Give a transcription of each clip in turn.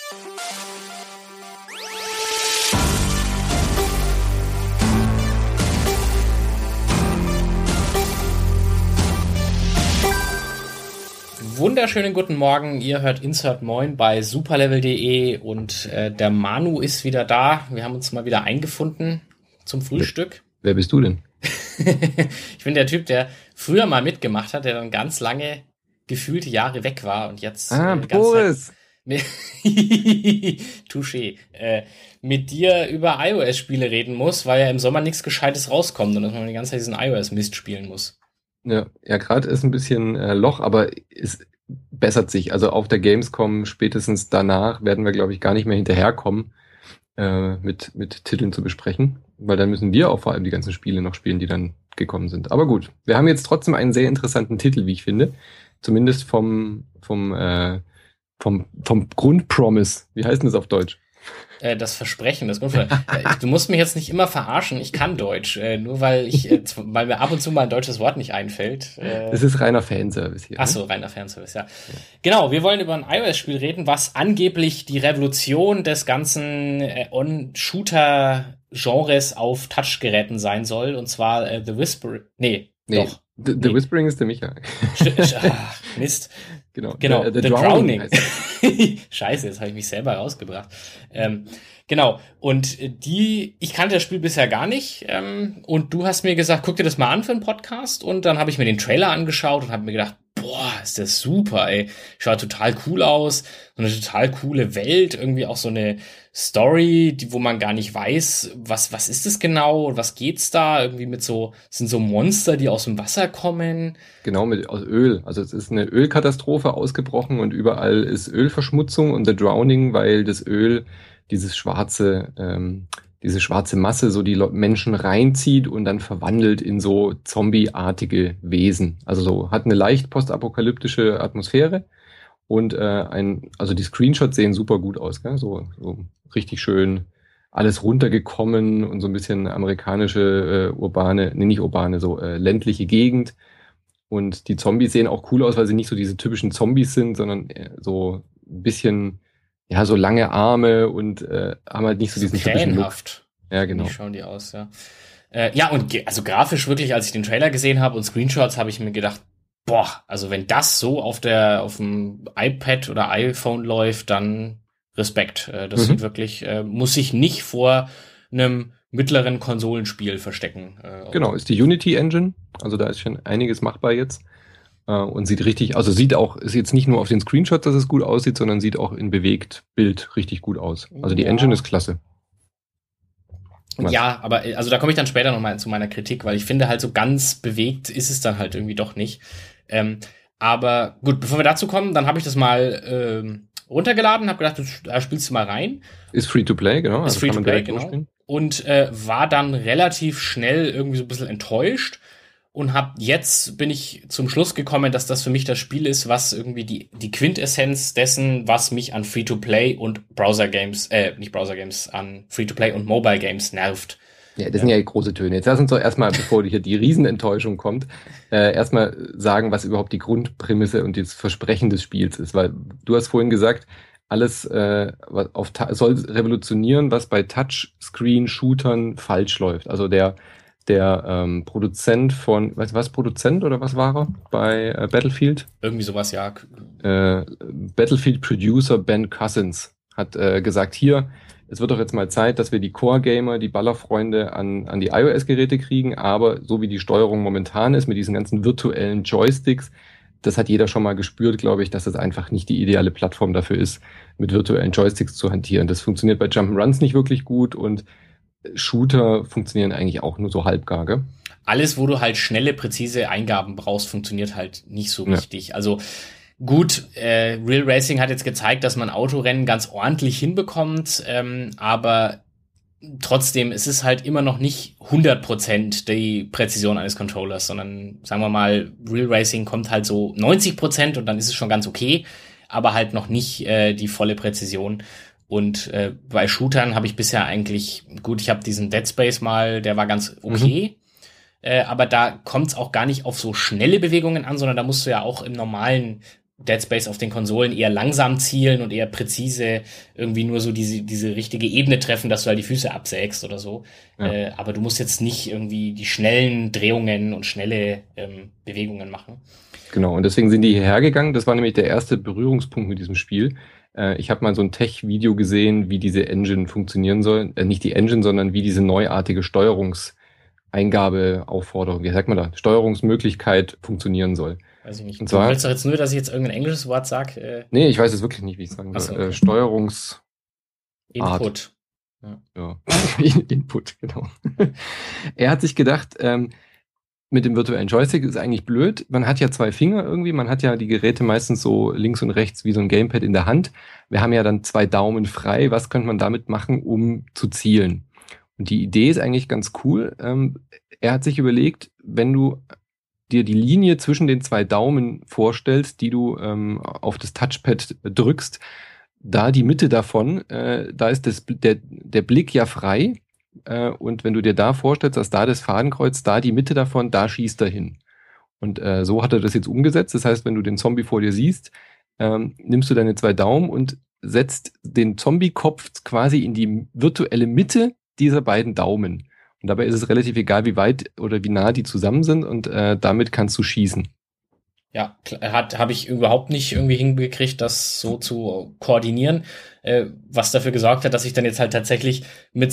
Wunderschönen guten Morgen, ihr hört Insert Moin bei superlevel.de und der Manu ist wieder da. Wir haben uns mal wieder eingefunden zum Frühstück. Wer bist du denn? Ich bin der Typ, der früher mal mitgemacht hat, der dann ganz lange gefühlte Jahre weg war und jetzt Boris! Touché. Mit dir über iOS-Spiele reden muss, weil ja im Sommer nichts Gescheites rauskommt und dass man die ganze Zeit diesen iOS-Mist spielen muss. Ja, gerade ist ein bisschen Loch, aber es bessert sich. Also auf der Gamescom spätestens danach werden wir, glaube ich, gar nicht mehr hinterherkommen, mit Titeln zu besprechen, weil dann müssen wir auch vor allem die ganzen Spiele noch spielen, die dann gekommen sind. Aber gut, wir haben jetzt trotzdem einen sehr interessanten Titel, wie ich finde. Zumindest vom Grundpromise. Wie heißt denn das auf Deutsch? Das Versprechen, das Grundversprechen. Du musst mich jetzt nicht immer verarschen, ich kann Deutsch, nur weil mir ab und zu mal ein deutsches Wort nicht einfällt. Das ist reiner Fanservice hier. Ach so, reiner Fanservice, ja. Genau, wir wollen über ein iOS-Spiel reden, was angeblich die Revolution des ganzen On-Shooter-Genres auf Touchgeräten sein soll, und zwar The Whispering. Nee. Doch. The Whispering ist der Micha. Ach, Mist. Genau. The Drowning. Scheiße, jetzt habe ich mich selber rausgebracht. Genau. Und ich kannte das Spiel bisher gar nicht. Und du hast mir gesagt, guck dir das mal an für einen Podcast. Und dann habe ich mir den Trailer angeschaut und habe mir gedacht, boah, ist das super, ey. Schaut total cool aus. So eine total coole Welt. Irgendwie auch so eine Story, wo man gar nicht weiß, was ist das genau und was geht's da? Irgendwie sind so Monster, die aus dem Wasser kommen. Genau, aus Öl. Also es ist eine Ölkatastrophe ausgebrochen und überall ist Ölverschmutzung und The Drowning, weil das Öl diese schwarze Masse so die Menschen reinzieht und dann verwandelt in so zombieartige Wesen. Also so hat eine leicht postapokalyptische Atmosphäre und also die Screenshots sehen super gut aus, gell? So richtig schön alles runtergekommen und so ein bisschen amerikanische ländliche Gegend. Und die Zombies sehen auch cool aus, weil sie nicht so diese typischen Zombies sind, sondern so ein bisschen, ja, so lange Arme und haben halt nicht so diesen typischen Look. Ja, genau. Wie schauen die aus, ja. Ja, und also grafisch wirklich, als ich den Trailer gesehen habe und Screenshots, habe ich mir gedacht, boah, also wenn das so auf dem iPad oder iPhone läuft, dann Respekt. Das sieht wirklich, muss sich nicht vor einem mittleren Konsolenspiel verstecken. Genau, ist die Unity Engine, also da ist schon einiges machbar jetzt. Und sieht richtig, also ist jetzt nicht nur auf den Screenshots, dass es gut aussieht, sondern sieht auch in Bewegtbild richtig gut aus. Also die Engine ist klasse. Ja, aber also da komme ich dann später nochmal zu meiner Kritik, weil ich finde halt so ganz bewegt ist es dann halt irgendwie doch nicht. Aber gut, bevor wir dazu kommen, dann habe ich das mal runtergeladen, habe gedacht, da spielst du mal rein. Ist Free-to-Play, genau. Ist Free-to-Play, genau. Und war dann relativ schnell irgendwie so ein bisschen enttäuscht und bin ich zum Schluss gekommen, dass das für mich das Spiel ist, was irgendwie die Quintessenz dessen, was mich an Free-to-Play und an Free-to-Play und Mobile Games nervt. Ja, das sind ja große Töne. Jetzt lass uns doch erstmal, bevor hier die Riesenenttäuschung kommt, erstmal sagen, was überhaupt die Grundprämisse und das Versprechen des Spiels ist. Weil du hast vorhin gesagt, alles soll revolutionieren, was bei Touchscreen-Shootern falsch läuft. Also der Produzent von, weißt du was, Produzent oder was war er bei Battlefield? Irgendwie sowas, ja. Battlefield Producer Ben Cousins hat gesagt, hier, es wird doch jetzt mal Zeit, dass wir die Core-Gamer, die Ballerfreunde an die iOS-Geräte kriegen, aber so wie die Steuerung momentan ist, mit diesen ganzen virtuellen Joysticks, das hat jeder schon mal gespürt, glaube ich, dass das einfach nicht die ideale Plattform dafür ist, mit virtuellen Joysticks zu hantieren. Das funktioniert bei Jump'n'Runs nicht wirklich gut und Shooter funktionieren eigentlich auch nur so halbgar, gell? Alles, wo du halt schnelle, präzise Eingaben brauchst, funktioniert halt nicht so richtig. Also gut, Real Racing hat jetzt gezeigt, dass man Autorennen ganz ordentlich hinbekommt, aber trotzdem, es ist halt immer noch nicht 100% die Präzision eines Controllers, sondern sagen wir mal, Real Racing kommt halt so 90% und dann ist es schon ganz okay, aber halt noch nicht die volle Präzision. Und bei Shootern habe ich bisher eigentlich, gut, ich habe diesen Dead Space mal, der war ganz okay, aber da kommt es auch gar nicht auf so schnelle Bewegungen an, sondern da musst du ja auch im normalen Dead Space auf den Konsolen eher langsam zielen und eher präzise irgendwie nur so diese richtige Ebene treffen, dass du halt die Füße absägst oder so. Ja. Aber du musst jetzt nicht irgendwie die schnellen Drehungen und schnelle Bewegungen machen. Genau, und deswegen sind die hierher gegangen. Das war nämlich der erste Berührungspunkt mit diesem Spiel. Ich habe mal so ein Tech-Video gesehen, wie diese Engine funktionieren soll. Nicht die Engine, sondern wie diese neuartige Steuerungseingabeaufforderung, wie sagt man da, Steuerungsmöglichkeit funktionieren soll. Weiß ich nicht. Und zwar, du willst doch jetzt nur, dass ich jetzt irgendein englisches Wort sage? Nee, ich weiß es wirklich nicht, wie ich es sagen soll. Okay. Steuerungs... Input. Ja. Input, genau. Er hat sich gedacht, mit dem virtuellen Joystick ist eigentlich blöd. Man hat ja 2 Finger irgendwie. Man hat ja die Geräte meistens so links und rechts wie so ein Gamepad in der Hand. Wir haben ja dann 2 Daumen frei. Was könnte man damit machen, um zu zielen? Und die Idee ist eigentlich ganz cool. Er hat sich überlegt, wenn du dir die Linie zwischen den 2 Daumen vorstellst, die du auf das Touchpad drückst, da die Mitte davon, da ist der Blick ja frei. Und wenn du dir da vorstellst, dass da das Fadenkreuz, da die Mitte davon, da schießt er hin. Und so hat er das jetzt umgesetzt. Das heißt, wenn du den Zombie vor dir siehst, nimmst du deine 2 Daumen und setzt den Zombie-Kopf quasi in die virtuelle Mitte dieser beiden Daumen. Und dabei ist es relativ egal, wie weit oder wie nah die zusammen sind und damit kannst du schießen. Ja, habe ich überhaupt nicht irgendwie hingekriegt, das so zu koordinieren, was dafür gesorgt hat, dass ich dann jetzt halt tatsächlich mit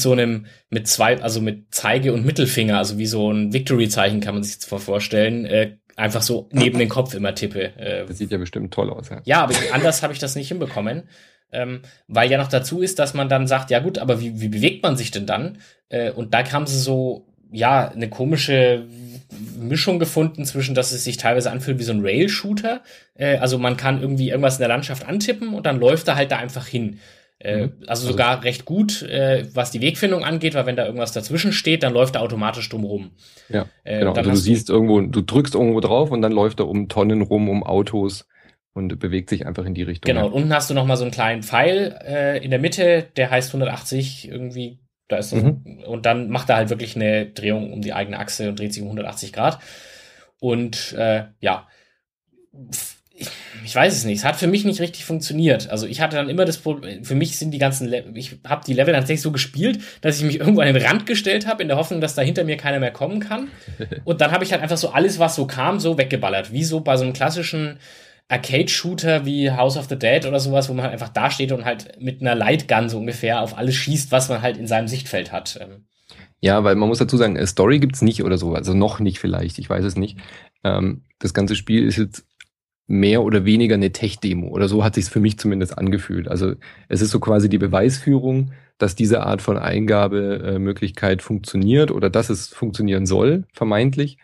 Zeige- und Mittelfinger, also wie so ein Victory-Zeichen kann man sich jetzt vorstellen, einfach so neben den Kopf immer tippe. Das sieht ja bestimmt toll aus. Ja, aber anders habe ich das nicht hinbekommen. Weil ja noch dazu ist, dass man dann sagt, ja gut, aber wie bewegt man sich denn dann? Und da haben sie so, ja, eine komische Mischung gefunden zwischen, dass es sich teilweise anfühlt wie so ein Rail-Shooter. Also man kann irgendwie irgendwas in der Landschaft antippen und dann läuft er halt da einfach hin. Also sogar recht gut, was die Wegfindung angeht, weil wenn da irgendwas dazwischen steht, dann läuft er automatisch drum rum. Ja, genau. Also du siehst irgendwo, du drückst irgendwo drauf und dann läuft er um Tonnen rum, um Autos. Und bewegt sich einfach in die Richtung. Genau, und unten hast du noch mal so einen kleinen Pfeil in der Mitte, der heißt 180 irgendwie, da ist das, und dann macht er halt wirklich eine Drehung um die eigene Achse und dreht sich um 180 Grad. Und ja, ich weiß es nicht, es hat für mich nicht richtig funktioniert. Also ich hatte dann immer das Problem, für mich sind die ganzen, ich habe die Level tatsächlich so gespielt, dass ich mich irgendwo an den Rand gestellt habe, in der Hoffnung, dass da hinter mir keiner mehr kommen kann. Und dann habe ich halt einfach so alles, was so kam, so weggeballert. Wie so bei so einem klassischen Arcade-Shooter wie House of the Dead oder sowas, wo man halt einfach da steht und halt mit einer Lightgun so ungefähr auf alles schießt, was man halt in seinem Sichtfeld hat. Ja, weil man muss dazu sagen, Story gibt's nicht oder so, also noch nicht vielleicht, ich weiß es nicht. Das ganze Spiel ist jetzt mehr oder weniger eine Tech-Demo oder so hat sich's für mich zumindest angefühlt. Also es ist so quasi die Beweisführung, dass diese Art von Eingabemöglichkeit funktioniert oder dass es funktionieren soll, vermeintlich.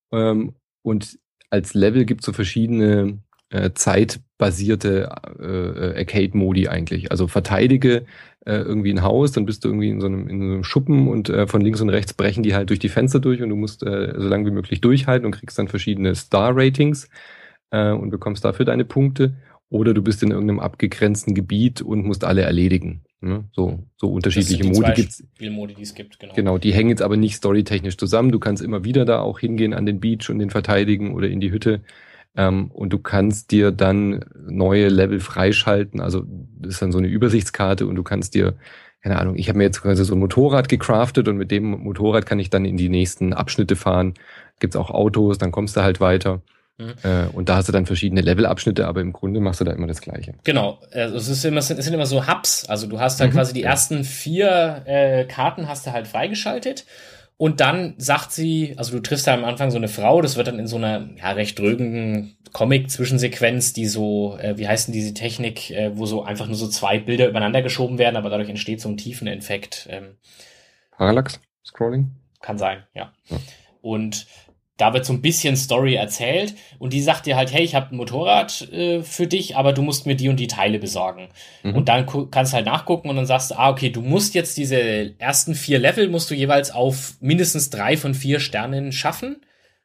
Und als Level gibt's so verschiedene zeitbasierte Arcade-Modi eigentlich. Also verteidige irgendwie ein Haus, dann bist du irgendwie in so einem Schuppen und von links und rechts brechen die halt durch die Fenster durch und du musst so lange wie möglich durchhalten und kriegst dann verschiedene Star-Ratings und bekommst dafür deine Punkte. Oder du bist in irgendeinem abgegrenzten Gebiet und musst alle erledigen. Ne? So unterschiedliche Modi gibt's. Spielmodi, die es gibt, genau. Genau, die hängen jetzt aber nicht storytechnisch zusammen. Du kannst immer wieder da auch hingehen an den Beach und den verteidigen oder in die Hütte. Und du kannst dir dann neue Level freischalten. Also das ist dann so eine Übersichtskarte und du kannst dir, keine Ahnung, ich habe mir jetzt quasi so ein Motorrad gecraftet und mit dem Motorrad kann ich dann in die nächsten Abschnitte fahren. Gibt's auch Autos, dann kommst du halt weiter. Und da hast du dann verschiedene Levelabschnitte, aber im Grunde machst du da immer das Gleiche. Genau, also es sind immer so Hubs. Also du hast halt quasi die ersten 4 Karten hast du halt freigeschaltet. Und dann sagt sie, also du triffst da am Anfang so eine Frau, das wird dann in so einer recht drögen Comic-Zwischensequenz, die so, wie heißt denn diese Technik, wo so einfach nur so 2 Bilder übereinander geschoben werden, aber dadurch entsteht so ein Tiefeneffekt. Parallax-Scrolling? Kann sein, ja. Und da wird so ein bisschen Story erzählt und die sagt dir halt, hey, ich habe ein Motorrad für dich, aber du musst mir die und die Teile besorgen. Und dann kannst du halt nachgucken und dann sagst du, okay, du musst jetzt diese ersten 4 Level musst du jeweils auf mindestens 3 von 4 Sternen schaffen,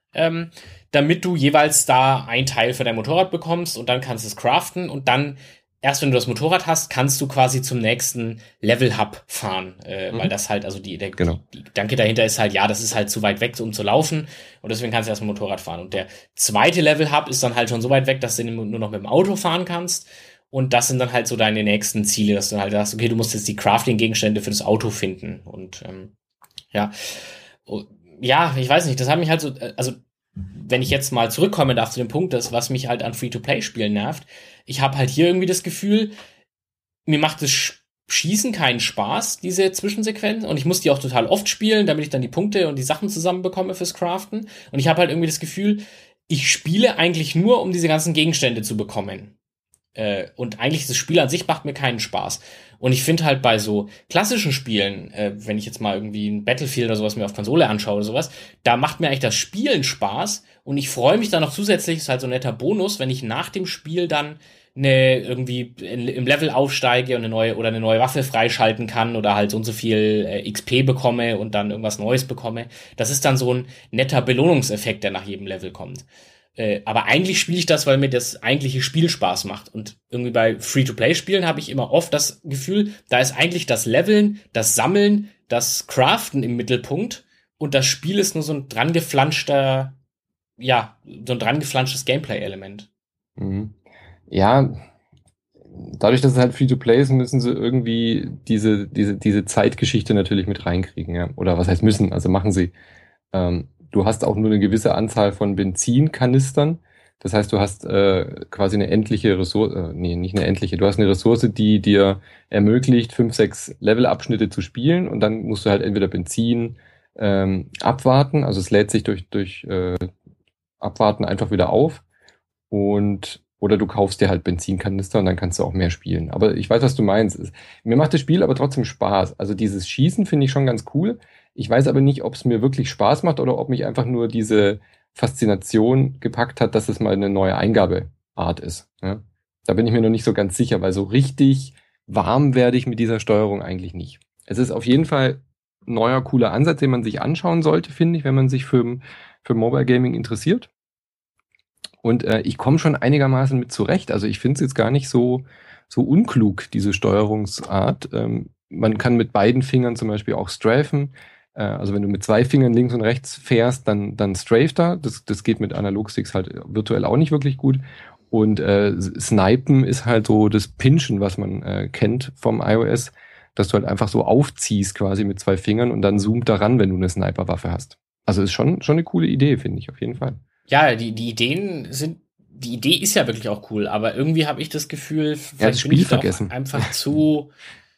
damit du jeweils da ein Teil für dein Motorrad bekommst und dann kannst du es craften und dann erst wenn du das Motorrad hast, kannst du quasi zum nächsten Level-Hub fahren, weil das halt, also die Gedanke dahinter ist halt, ja, das ist halt zu weit weg, um zu laufen und deswegen kannst du erst mit dem Motorrad fahren. Und der zweite Level-Hub ist dann halt schon so weit weg, dass du nur noch mit dem Auto fahren kannst und das sind dann halt so deine nächsten Ziele, dass du halt sagst, okay, du musst jetzt die Crafting-Gegenstände für das Auto finden und ja, ich weiß nicht, das hat mich halt so, also wenn ich jetzt mal zurückkommen darf zu dem Punkt, was mich halt an Free-to-Play-Spielen nervt, ich habe halt hier irgendwie das Gefühl, mir macht das Schießen keinen Spaß, diese Zwischensequenz, und ich muss die auch total oft spielen, damit ich dann die Punkte und die Sachen zusammenbekomme fürs Craften, und ich habe halt irgendwie das Gefühl, ich spiele eigentlich nur, um diese ganzen Gegenstände zu bekommen. Und eigentlich das Spiel an sich macht mir keinen Spaß. Und ich finde halt bei so klassischen Spielen, wenn ich jetzt mal irgendwie ein Battlefield oder sowas mir auf Konsole anschaue oder sowas, da macht mir eigentlich das Spielen Spaß und ich freue mich dann noch zusätzlich, ist halt so ein netter Bonus, wenn ich nach dem Spiel dann irgendwie im Level aufsteige und eine neue Waffe freischalten kann oder halt so und so viel XP bekomme und dann irgendwas Neues bekomme. Das ist dann so ein netter Belohnungseffekt, der nach jedem Level kommt. Aber eigentlich spiele ich das, weil mir das eigentliche Spiel Spaß macht. Und irgendwie bei Free-to-Play-Spielen habe ich immer oft das Gefühl, da ist eigentlich das Leveln, das Sammeln, das Craften im Mittelpunkt und das Spiel ist nur so ein drangeflanschtes Gameplay-Element. Mhm. Ja, dadurch, dass es halt Free-to-Play ist, müssen sie irgendwie diese Zeitgeschichte natürlich mit reinkriegen, ja. Oder was heißt müssen, also machen sie. Du hast auch nur eine gewisse Anzahl von Benzinkanistern. Das heißt, du hast quasi eine endliche Ressource, nicht eine endliche, du hast eine Ressource, die dir ermöglicht, 5, 6 Levelabschnitte zu spielen und dann musst du halt entweder Benzin abwarten, also es lädt sich durch Abwarten einfach wieder auf oder du kaufst dir halt Benzinkanister und dann kannst du auch mehr spielen. Aber ich weiß, was du meinst. Mir macht das Spiel aber trotzdem Spaß. Also dieses Schießen finde ich schon ganz cool. Ich weiß aber nicht, ob es mir wirklich Spaß macht oder ob mich einfach nur diese Faszination gepackt hat, dass es mal eine neue Eingabeart ist. Ja? Da bin ich mir noch nicht so ganz sicher, weil so richtig warm werde ich mit dieser Steuerung eigentlich nicht. Es ist auf jeden Fall ein neuer, cooler Ansatz, den man sich anschauen sollte, finde ich, wenn man sich für Mobile Gaming interessiert. Und ich komme schon einigermaßen mit zurecht. Also ich finde es jetzt gar nicht so unklug, diese Steuerungsart. Man kann mit beiden Fingern zum Beispiel auch strafen. Also wenn du mit 2 Fingern links und rechts fährst, dann straft er. Das geht mit Analogsticks halt virtuell auch nicht wirklich gut. Und Snipen ist halt so das Pinchen, was man kennt vom iOS, dass du halt einfach so aufziehst quasi mit 2 Fingern und dann zoomt daran, wenn du eine Sniperwaffe hast. Also ist schon eine coole Idee, finde ich auf jeden Fall. Ja, die Idee ist ja wirklich auch cool, aber irgendwie habe ich das Gefühl, das Spiel vergessen. Einfach zu,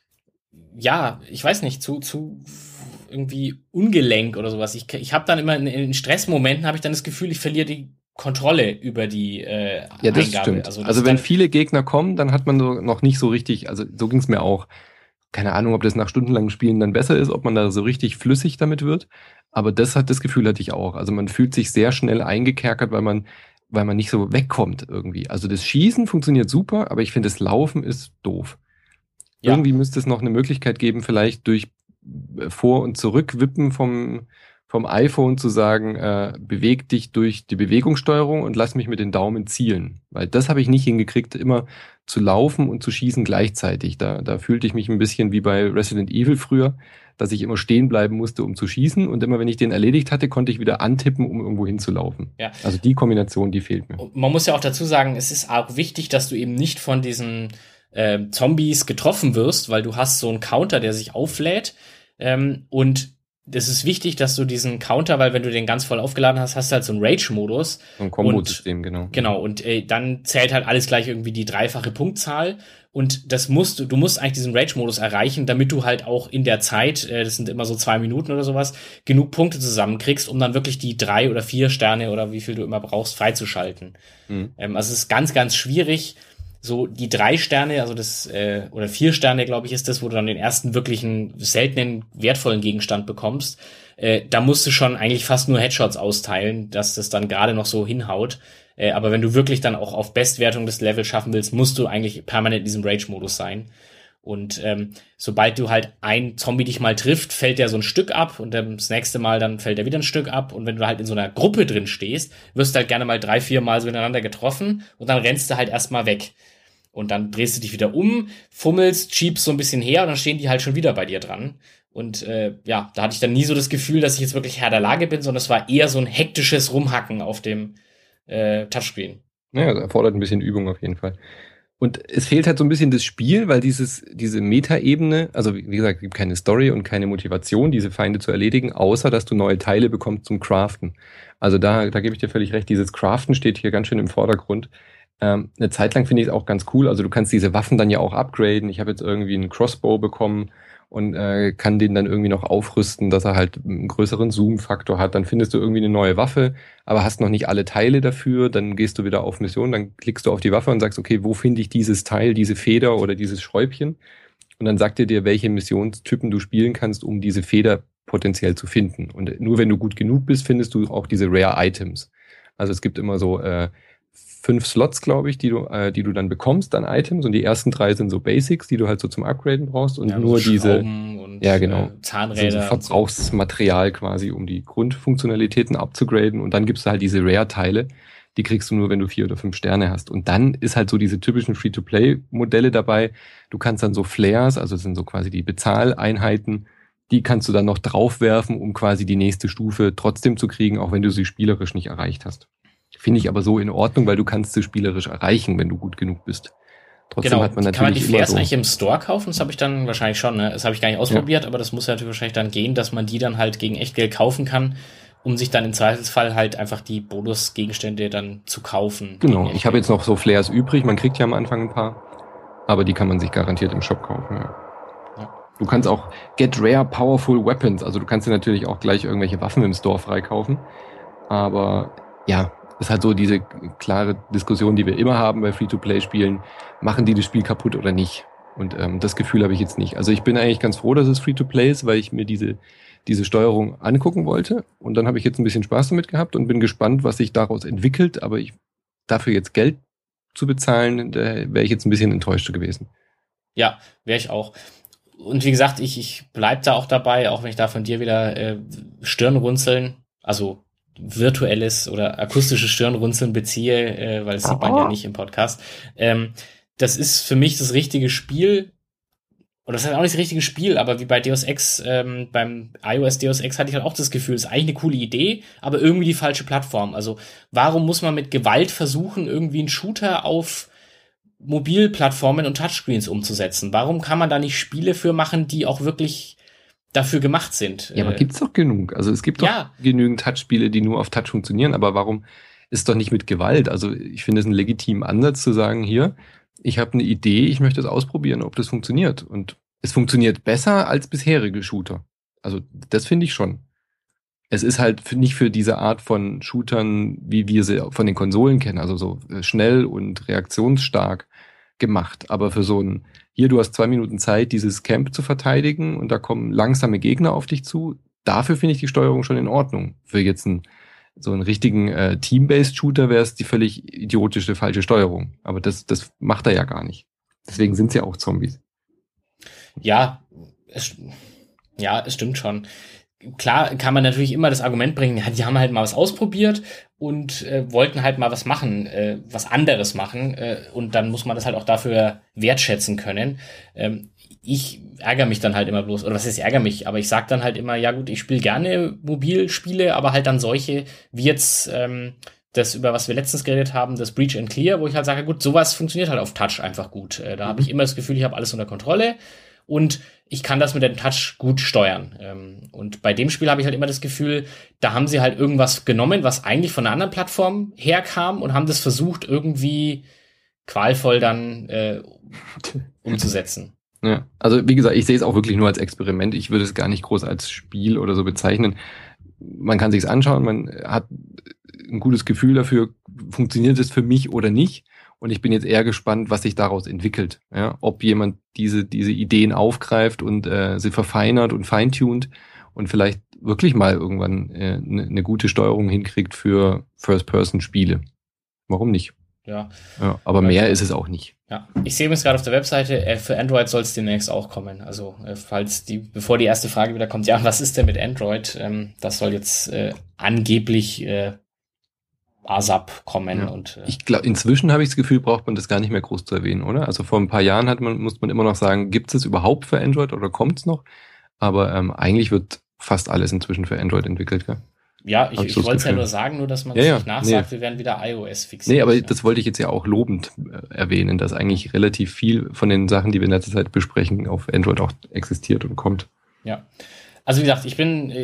ich weiß nicht, zu irgendwie ungelenk oder sowas. Ich habe dann immer in Stressmomenten habe ich dann das Gefühl, ich verliere die Kontrolle über die das Eingabe. Stimmt. Also wenn viele Gegner kommen, dann hat man so noch nicht so richtig, also so ging's mir auch. Keine Ahnung, ob das nach stundenlangen Spielen dann besser ist, ob man da so richtig flüssig damit wird. Aber das Gefühl hatte ich auch. Also man fühlt sich sehr schnell eingekerkert, weil man nicht so wegkommt irgendwie. Also das Schießen funktioniert super, aber ich finde, das Laufen ist doof. Ja. Irgendwie müsste es noch eine Möglichkeit geben, vielleicht durch Vor- und Zurückwippen vom iPhone zu sagen, beweg dich durch die Bewegungssteuerung und lass mich mit den Daumen zielen. Weil das habe ich nicht hingekriegt, immer zu laufen und zu schießen gleichzeitig. Da fühlte ich mich ein bisschen wie bei Resident Evil früher, dass ich immer stehen bleiben musste, um zu schießen. Und immer, wenn ich den erledigt hatte, konnte ich wieder antippen, um irgendwo hinzulaufen. Ja. Also die Kombination, die fehlt mir. Man muss ja auch dazu sagen, es ist auch wichtig, dass du eben nicht von diesen Zombies getroffen wirst, weil du hast so einen Counter, der sich auflädt. Und das ist wichtig, dass du diesen Counter, weil wenn du den ganz voll aufgeladen hast, hast du halt so einen Rage-Modus. Ein Kombo-System, genau. Genau, und dann zählt halt alles gleich irgendwie die 3-fache Punktzahl. Und du musst eigentlich diesen Rage-Modus erreichen, damit du halt auch in der Zeit, das sind immer so 2 Minuten oder sowas, genug Punkte zusammenkriegst, um dann wirklich die 3 oder 4 Sterne oder wie viel du immer brauchst, freizuschalten. Also es ist ganz, ganz schwierig, so die 3 Sterne, also oder 4 Sterne, glaube ich, ist das, wo du dann den ersten wirklichen, seltenen, wertvollen Gegenstand bekommst. Da musst du schon eigentlich fast nur Headshots austeilen, dass das dann gerade noch so hinhaut. Aber wenn du wirklich dann auch auf Bestwertung des Levels schaffen willst, musst du eigentlich permanent in diesem Rage-Modus sein. Und sobald du halt ein Zombie dich mal trifft, fällt der so ein Stück ab und das nächste Mal dann fällt er wieder ein Stück ab. Und wenn du halt in so einer Gruppe drin stehst, wirst du halt gerne mal 3-4 Mal so ineinander getroffen und dann rennst du halt erstmal weg. Und dann drehst du dich wieder um, fummelst, schiebst so ein bisschen her und dann stehen die halt schon wieder bei dir dran. Und da hatte ich dann nie so das Gefühl, dass ich jetzt wirklich Herr der Lage bin, sondern es war eher so ein hektisches Rumhacken auf dem Touchscreen. Naja, das erfordert ein bisschen Übung auf jeden Fall. Und es fehlt halt so ein bisschen das Spiel, weil diese Meta-Ebene, also wie gesagt, es gibt keine Story und keine Motivation, diese Feinde zu erledigen, außer dass du neue Teile bekommst zum Craften. Also da gebe ich dir völlig recht, dieses Craften steht hier ganz schön im Vordergrund. Eine Zeit lang finde ich es auch ganz cool, also du kannst diese Waffen dann ja auch upgraden. Ich habe jetzt irgendwie einen Crossbow bekommen und kann den dann irgendwie noch aufrüsten, dass er halt einen größeren Zoom-Faktor hat. Dann findest du irgendwie eine neue Waffe, aber hast noch nicht alle Teile dafür. Dann gehst du wieder auf Mission, dann klickst du auf die Waffe und sagst, okay, wo finde ich dieses Teil, diese Feder oder dieses Schräubchen? Und dann sagt er dir, welche Missionstypen du spielen kannst, um diese Feder potenziell zu finden. Und nur wenn du gut genug bist, findest du auch diese Rare Items. Also es gibt immer so 5 Slots, glaube ich, die du dann bekommst an Items, und die ersten 3 sind so Basics, die du halt so zum Upgraden brauchst, und nur so diese und, so Zahnräder, Verbrauchsmaterial quasi, um die Grundfunktionalitäten abzugraden, und dann gibst du halt diese Rare-Teile, die kriegst du nur, wenn du 4 oder 5 Sterne hast. Und dann ist halt so diese typischen Free-to-Play-Modelle dabei. Du kannst dann so Flares, also das sind so quasi die Bezahleinheiten, die kannst du dann noch draufwerfen, um quasi die nächste Stufe trotzdem zu kriegen, auch wenn du sie spielerisch nicht erreicht hast. Finde ich aber so in Ordnung, weil du kannst sie spielerisch erreichen, wenn du gut genug bist. Trotzdem hat man natürlich kann man die Flares immer so eigentlich im Store kaufen? Das habe ich dann wahrscheinlich schon, ne? Das habe ich gar nicht ausprobiert, aber das muss ja natürlich wahrscheinlich dann gehen, dass man die dann halt gegen Echtgeld kaufen kann, um sich dann im Zweifelsfall halt einfach die Bonusgegenstände dann zu kaufen. Genau, ich habe jetzt noch so Flares übrig, man kriegt ja am Anfang ein paar, aber die kann man sich garantiert im Shop kaufen, ja. Du kannst auch Get Rare Powerful Weapons, also du kannst dir natürlich auch gleich irgendwelche Waffen im Store freikaufen, aber ja, ist halt so diese klare Diskussion, die wir immer haben bei Free-to-Play-Spielen. Machen die das Spiel kaputt oder nicht? Und das Gefühl habe ich jetzt nicht. Also ich bin eigentlich ganz froh, dass es Free-to-Play ist, weil ich mir diese Steuerung angucken wollte. Und dann habe ich jetzt ein bisschen Spaß damit gehabt und bin gespannt, was sich daraus entwickelt. Aber dafür jetzt Geld zu bezahlen, da wäre ich jetzt ein bisschen enttäuscht gewesen. Ja, wäre ich auch. Und wie gesagt, ich bleib da auch dabei, auch wenn ich da von dir wieder Stirnrunzeln, also virtuelles oder akustisches Stirnrunzeln beziehe, weil das sieht man ja nicht im Podcast. Das ist für mich das richtige Spiel. Oder das ist auch nicht das richtige Spiel, aber wie bei Deus Ex, beim iOS Deus Ex hatte ich halt auch das Gefühl, es ist eigentlich eine coole Idee, aber irgendwie die falsche Plattform. Also warum muss man mit Gewalt versuchen, irgendwie einen Shooter auf Mobilplattformen und Touchscreens umzusetzen? Warum kann man da nicht Spiele für machen, die auch wirklich dafür gemacht sind? Ja, aber gibt's doch genug. Also es gibt doch genügend Touchspiele, die nur auf Touch funktionieren, aber warum ist doch nicht mit Gewalt? Also ich finde es einen legitimen Ansatz zu sagen, hier, ich habe eine Idee, ich möchte es ausprobieren, ob das funktioniert. Und es funktioniert besser als bisherige Shooter. Also das finde ich schon. Es ist halt nicht für diese Art von Shootern, wie wir sie von den Konsolen kennen, also so schnell und reaktionsstark gemacht. Aber für so ein, hier, du hast 2 Minuten Zeit, dieses Camp zu verteidigen und da kommen langsame Gegner auf dich zu, dafür finde ich die Steuerung schon in Ordnung. Für jetzt so einen richtigen Team-Based-Shooter wäre es die völlig idiotische, falsche Steuerung. Aber das macht er ja gar nicht. Deswegen sind sie ja auch Zombies. Ja, es stimmt schon. Klar kann man natürlich immer das Argument bringen, ja, die haben halt mal was ausprobiert und wollten halt mal was machen, was anderes machen, und dann muss man das halt auch dafür wertschätzen können. Ich ärgere mich dann halt immer bloß, oder was heißt ärgere mich, aber ich sag dann halt immer, ja gut, ich spiele gerne Mobilspiele, aber halt dann solche, wie jetzt das, über was wir letztens geredet haben, das Breach and Clear, wo ich halt sage, gut, sowas funktioniert halt auf Touch einfach gut. Da habe ich immer das Gefühl, ich habe alles unter Kontrolle und ich kann das mit dem Touch gut steuern. Und bei dem Spiel habe ich halt immer das Gefühl, da haben sie halt irgendwas genommen, was eigentlich von einer anderen Plattform herkam und haben das versucht, irgendwie qualvoll dann umzusetzen. Ja, also wie gesagt, ich sehe es auch wirklich nur als Experiment. Ich würde es gar nicht groß als Spiel oder so bezeichnen. Man kann sich's anschauen, man hat ein gutes Gefühl dafür, funktioniert es für mich oder nicht. Und ich bin jetzt eher gespannt, was sich daraus entwickelt. Ja, ob jemand diese Ideen aufgreift und sie verfeinert und feintunt und vielleicht wirklich mal irgendwann eine gute Steuerung hinkriegt für First-Person-Spiele. Warum nicht? Ja, aber mehr ist es auch nicht. Ja, ich sehe übrigens gerade auf der Webseite, für Android soll es demnächst auch kommen. Also bevor die erste Frage wieder kommt, ja, was ist denn mit Android? Das soll jetzt angeblich ASAP kommen. Ja. Und ich glaube, inzwischen habe ich das Gefühl, braucht man das gar nicht mehr groß zu erwähnen, oder? Also vor ein paar Jahren musste man immer noch sagen, gibt es überhaupt für Android oder kommt es noch? Aber eigentlich wird fast alles inzwischen für Android entwickelt, gell? Ja, ich wollte es ja nur sagen, nur dass man es nicht nachsagt, wir werden wieder iOS fixiert. Nee, aber das wollte ich jetzt ja auch lobend erwähnen, dass eigentlich relativ viel von den Sachen, die wir in letzter Zeit besprechen, auf Android auch existiert und kommt. Ja, also wie gesagt,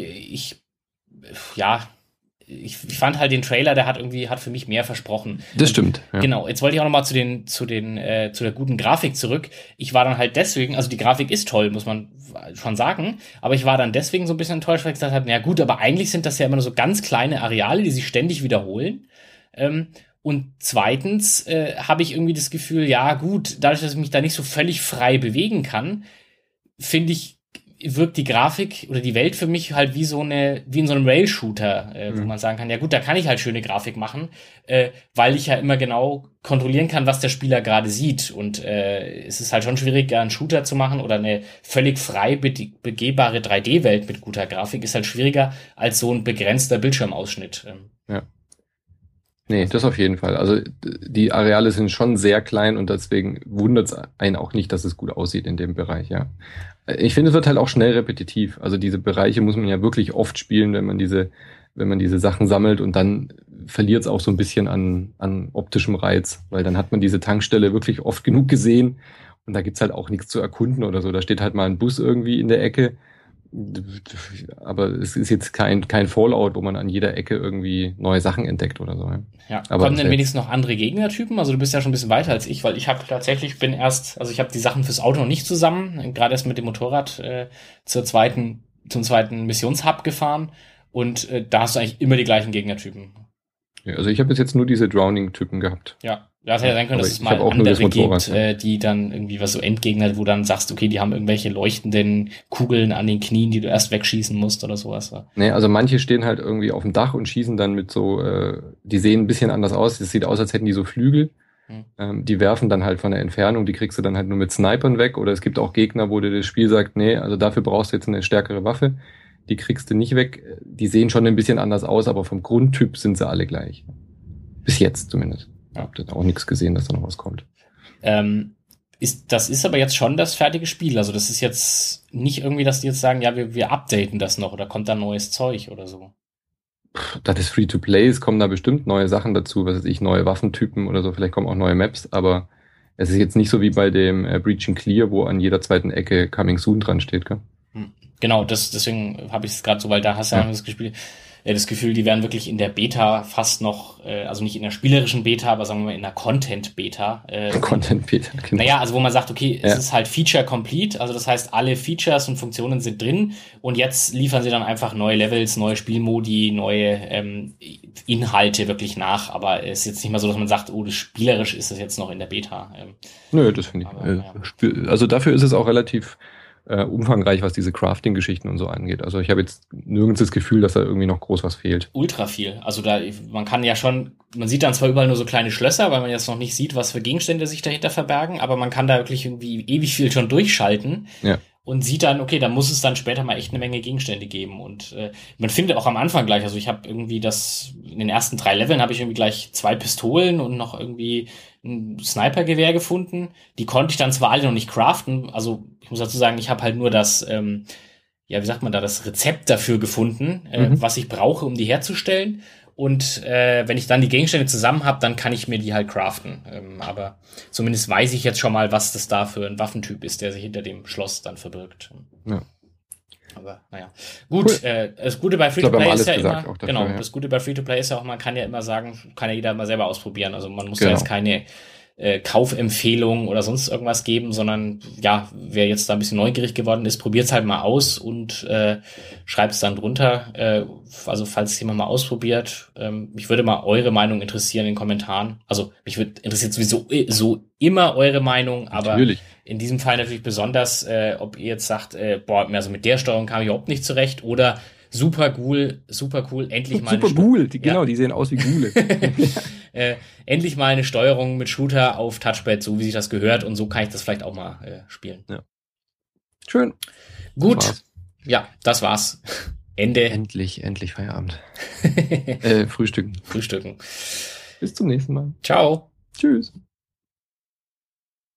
ich fand halt den Trailer, der hat für mich mehr versprochen. Das stimmt. Ja. Genau, jetzt wollte ich auch nochmal zu der guten Grafik zurück. Ich war dann halt deswegen, also die Grafik ist toll, muss man schon sagen, aber ich war dann deswegen so ein bisschen enttäuscht, weil ich gesagt habe, na gut, aber eigentlich sind das ja immer nur so ganz kleine Areale, die sich ständig wiederholen. Und zweitens habe ich irgendwie das Gefühl, ja gut, dadurch, dass ich mich da nicht so völlig frei bewegen kann, finde ich, wirkt die Grafik oder die Welt für mich halt wie in so einem Rail-Shooter, wo man sagen kann, ja gut, da kann ich halt schöne Grafik machen, weil ich ja immer genau kontrollieren kann, was der Spieler gerade sieht. Und es ist halt schon schwierig, einen Shooter zu machen oder eine völlig frei begehbare 3D-Welt mit guter Grafik ist halt schwieriger als so ein begrenzter Bildschirmausschnitt. Ja. Nee, das auf jeden Fall. Also die Areale sind schon sehr klein und deswegen wundert es einen auch nicht, dass es gut aussieht in dem Bereich, ja. Ich finde, es wird halt auch schnell repetitiv. Also diese Bereiche muss man ja wirklich oft spielen, wenn man diese Sachen sammelt und dann verliert es auch so ein bisschen an optischem Reiz, weil dann hat man diese Tankstelle wirklich oft genug gesehen und da gibt's halt auch nichts zu erkunden oder so. Da steht halt mal ein Bus irgendwie in der Ecke, aber es ist jetzt kein Fallout, wo man an jeder Ecke irgendwie neue Sachen entdeckt oder so. Ja, kommen denn wenigstens noch andere Gegnertypen? Also du bist ja schon ein bisschen weiter als ich, weil ich habe die Sachen fürs Auto noch nicht zusammen, gerade erst mit dem Motorrad zum zweiten Missionshub gefahren und da hast du eigentlich immer die gleichen Gegnertypen. Ja, also ich habe bis jetzt nur diese Drowning-Typen gehabt. Ja, da hätte ja sein können, dass es mal andere gibt, die dann irgendwie was so Endgegner, wo dann sagst, okay, die haben irgendwelche leuchtenden Kugeln an den Knien, die du erst wegschießen musst oder sowas. Nee, also manche stehen halt irgendwie auf dem Dach und schießen dann mit so, die sehen ein bisschen anders aus. Das sieht aus, als hätten die so Flügel. Die werfen dann halt von der Entfernung, die kriegst du dann halt nur mit Snipern weg. Oder es gibt auch Gegner, wo dir das Spiel sagt, nee, also dafür brauchst du jetzt eine stärkere Waffe. Die kriegst du nicht weg. Die sehen schon ein bisschen anders aus, aber vom Grundtyp sind sie alle gleich. Bis jetzt zumindest. Ich habe da auch nichts gesehen, dass da noch was kommt. Das ist aber jetzt schon das fertige Spiel. Also das ist jetzt nicht irgendwie, dass die jetzt sagen, ja, wir updaten das noch oder kommt da neues Zeug oder so. Da das Free-to-Play ist, kommen da bestimmt neue Sachen dazu, was weiß ich, neue Waffentypen oder so. Vielleicht kommen auch neue Maps, aber es ist jetzt nicht so wie bei dem Breach and Clear, wo an jeder zweiten Ecke Coming Soon dran steht, gell? Genau, deswegen habe ich es gerade so, weil da hast du ja das Gefühl, die werden wirklich in der Beta fast noch, also nicht in der spielerischen Beta, aber sagen wir mal in der Content-Beta. Content-Beta, genau. Naja, also wo man sagt, okay, es ist halt Feature-complete, also das heißt, alle Features und Funktionen sind drin und jetzt liefern sie dann einfach neue Levels, neue Spielmodi, neue Inhalte wirklich nach, aber es ist jetzt nicht mal so, dass man sagt, oh, das spielerisch ist das jetzt noch in der Beta. Nö, das finde ich. Also dafür ist es auch relativ umfangreich, was diese Crafting-Geschichten und so angeht. Also ich habe jetzt nirgends das Gefühl, dass da irgendwie noch groß was fehlt. Ultra viel. Also man kann ja schon, man sieht dann zwar überall nur so kleine Schlösser, weil man jetzt noch nicht sieht, was für Gegenstände sich dahinter verbergen, aber man kann da wirklich irgendwie ewig viel schon durchschalten. Ja. Und sieht dann, okay, da muss es dann später mal echt eine Menge Gegenstände geben. Und man findet auch am Anfang gleich, also ich habe irgendwie in den ersten 3 Leveln habe ich irgendwie gleich 2 Pistolen und noch irgendwie ein Snipergewehr gefunden. Die konnte ich dann zwar alle noch nicht craften, also ich muss dazu sagen, ich habe halt nur das, das Rezept dafür gefunden, was ich brauche, um die herzustellen. Und wenn ich dann die Gegenstände zusammen habe, dann kann ich mir die halt craften. Aber zumindest weiß ich jetzt schon mal, was das da für ein Waffentyp ist, der sich hinter dem Schloss dann verbirgt. Ja. Aber naja. Gut, cool. Das Gute bei Free-to-Play ist ja immer, dafür, das Gute bei Free-to-Play ist ja auch, man kann ja immer sagen, kann ja jeder mal selber ausprobieren. Also man muss ja jetzt keine Kaufempfehlung oder sonst irgendwas geben, sondern ja, wer jetzt da ein bisschen neugierig geworden ist, probiert's halt mal aus und schreibt's dann drunter. Also falls jemand mal ausprobiert, mich würde mal eure Meinung interessieren in den Kommentaren. Also mich interessiert sowieso so immer eure Meinung, aber natürlich. In diesem Fall natürlich besonders, ob ihr jetzt sagt, also mit der Steuerung kam ich überhaupt nicht zurecht oder super cool, endlich mal super cool, die sehen aus wie Gule. Endlich mal eine Steuerung mit Shooter auf Touchpad, so wie sich das gehört und so kann ich das vielleicht auch mal spielen. Ja. Schön. Gut. Das war's. Ende. Endlich Feierabend. Frühstücken. Frühstücken. Bis zum nächsten Mal. Ciao. Tschüss.